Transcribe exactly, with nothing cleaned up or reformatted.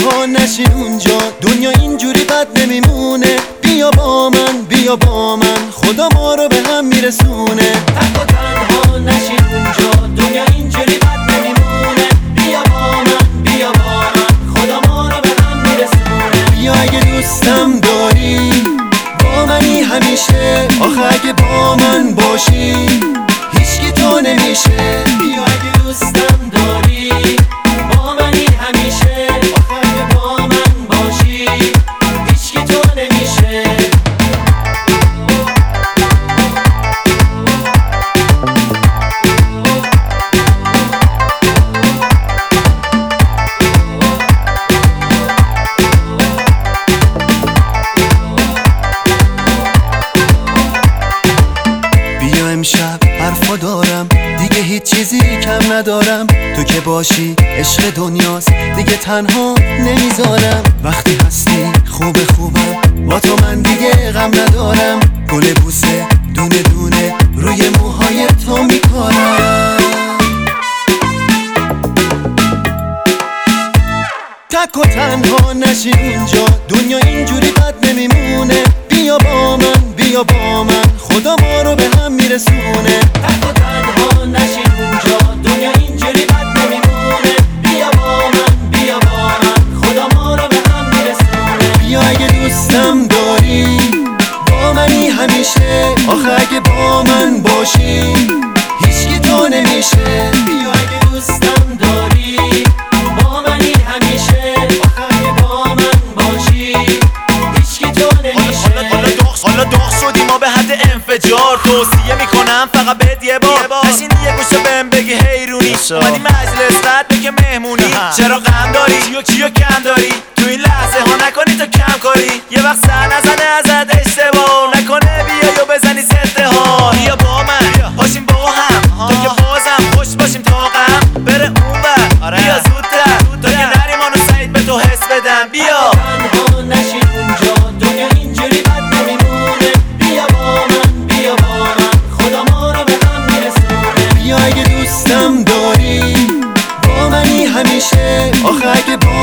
تنها نشین اونجا، دنیا اینجوری بد نمیمونه. بیا با من، بیا با من، خدا ما رو به هم میرسونه. تنها تنها نشین اونجا، دنیا اینجوری بد نمیمونه. بیا با من، بیا با من، خدا ما رو به هم میرسونه. بیا اگه دوستم داری با منی همیشه، آخه اگه با من باشی هیچکی تو نمیشه. بیا اگه دوستم داری با منی همیشه، آخه اگه با من باشی هیچکی تو نمیشه. بیا امشب حرفا دارم، دیگه هیچ چیزی کم ندارم. تو که باشی عشق دنیاست، دیگه تنها نمیذارم. وقتی هستی خوب خوبم، با تو من دیگه غم ندارم. گل بوسه دونه دونه روی موهای تو میکارم. تک و تنها نشین اونجا، دنیا اینجوری بد نمیمونه. بیا با من، بیا با من، خدا ما رو به هم میرسونه. تک و تنها نشین اونجا، دنیا اینجوری بد نمیمونه. بیا با من، بیا با من، خدا ما رو به هم میرسونه. بیا اگه دوستم داری با منی همیشه، آخه اگه با من باشی هیچکی تو نمیشه. بیا اگه دوستم داری با منی همیشه، آخه اگه با من باشی هیچکی تو نمیشه. حالا داغ شدیم ما به حد انفجار، توصیه میکنم فقط بهت یه بار نشین یه گوشه بهم بگی حیرونی اومدی مجلس بعد بگه مهمونی. چرا غم داری؟ چیو چیو کم داری؟ تو این لحظه ها نکنی تو کم کاری. یه وقت سر نزنه ازت اشتباه نکنه، بیا یا بزنی زده ها. بیا با من باشیم با هم، تا که بازم خوش باشیم تا غم بره اون بر. بیا زودتر تا که نریم آنو سعید به تو حس بدم. بیا تنها نشین اونجا، دنیا اینجوری بد نمیمونه. بیا با من، بیا با من، خدا ما رو به هم میرسونه. بیا اگه دوستم داری با منی همیشه، آخه اگه با